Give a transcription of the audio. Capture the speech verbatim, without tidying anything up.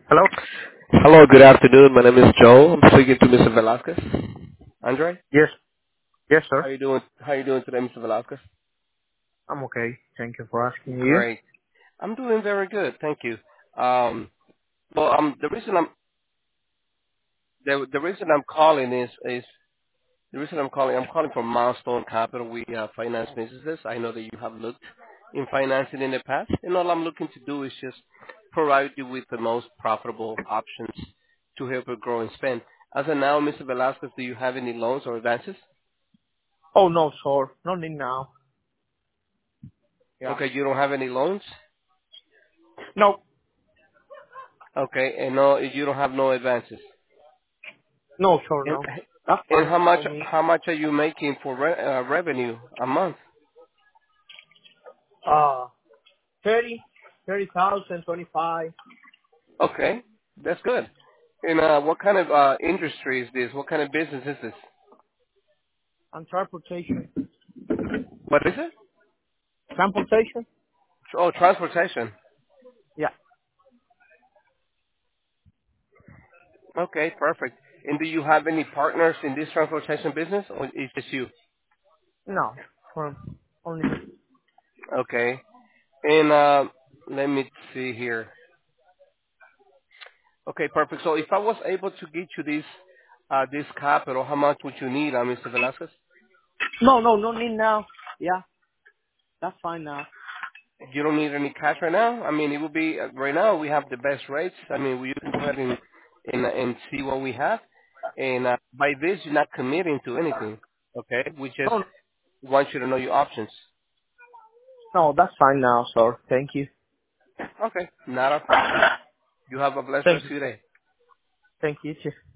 Hello? Hello, good afternoon. My name is Joe. I'm speaking to Mister Velasquez. Andre, Yes. Yes, sir. how you doing? How you doing today, Mister Velasquez? I'm okay. Thank you for asking you. Great. I'm doing very good, thank you. Um, well, um, the reason I'm the the reason I'm calling is is the reason I'm calling I'm calling from Milestone Capital. We uh, finance businesses. I know that you have looked in financing in the past, and all I'm looking to do is just provide you with the most profitable options to help you grow and spend. As of now, Mister Velasquez, do you have any loans or advances? Oh, no, sir. No need now. Yeah. Okay, you don't have any loans? No. Okay, and no, you don't have no advances. No, sir, And no. That's and fine how much for me. how much are you making for re- uh, revenue a month? Uh, thirty, thirty thousand, twenty-five. Okay, that's good. And uh, what kind of uh, industry is this? What kind of business is this? And transportation. What is it? Transportation? Oh, transportation. Yeah. Okay, perfect. And do you have any partners in this transportation business, or is it just you? No. For only me. Okay. And uh, let me see here. Okay, perfect. So if I was able to get you this uh, this capital, how much would you need, uh, Mister Velasquez? No, no, no need now. Yeah. That's fine now. You don't need any cash right now. I mean, it will be uh, right now. We have the best rates. I mean, you can go ahead and and, and see what we have. And uh, by this, you're not committing to anything. Okay, we just No, want you to know your options. no, that's fine now, sir. Thank you. Okay, not a problem. You have a blessed Thank rest you. of your day. Thank you, too.